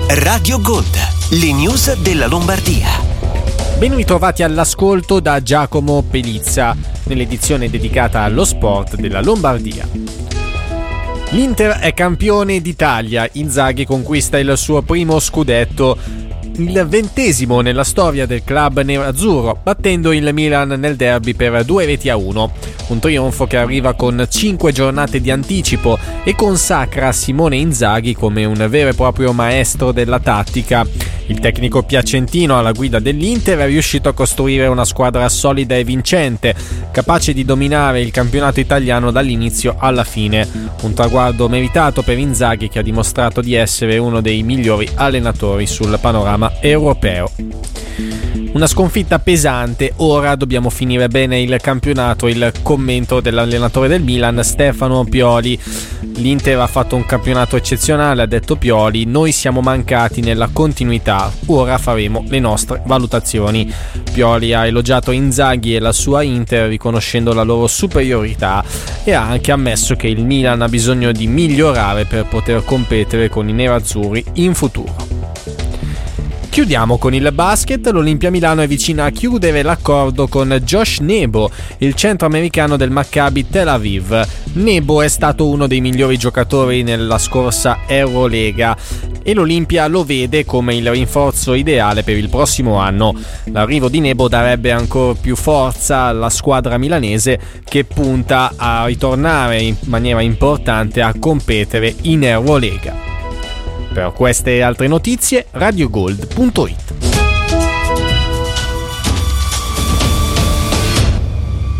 Radio Gold, le news della Lombardia. Ben ritrovati all'ascolto da Giacomo Pelizza, nell'edizione dedicata allo sport della Lombardia. L'Inter è campione d'Italia, Inzaghi conquista il suo primo scudetto, il 20° nella storia del club nerazzurro, battendo il Milan nel derby per 2-1. Un trionfo che arriva con 5 giornate di anticipo e consacra Simone Inzaghi come un vero e proprio maestro della tattica. Il tecnico piacentino alla guida dell'Inter è riuscito a costruire una squadra solida e vincente, capace di dominare il campionato italiano dall'inizio alla fine. Un traguardo meritato per Inzaghi, che ha dimostrato di essere uno dei migliori allenatori sul panorama europeo. Una sconfitta pesante, ora dobbiamo finire bene il campionato, il commento dell'allenatore del Milan Stefano Pioli. L'Inter ha fatto un campionato eccezionale, ha detto Pioli, noi siamo mancati nella continuità, ora faremo le nostre valutazioni. Pioli ha elogiato Inzaghi e la sua Inter riconoscendo la loro superiorità e ha anche ammesso che il Milan ha bisogno di migliorare per poter competere con i nerazzurri in futuro. Chiudiamo con il basket. L'Olimpia Milano è vicina a chiudere l'accordo con Josh Nebo, il centroamericano del Maccabi Tel Aviv. Nebo è stato uno dei migliori giocatori nella scorsa Eurolega e l'Olimpia lo vede come il rinforzo ideale per il prossimo anno. L'arrivo di Nebo darebbe ancora più forza alla squadra milanese, che punta a ritornare in maniera importante a competere in Eurolega. Per queste e altre notizie, radiogold.it.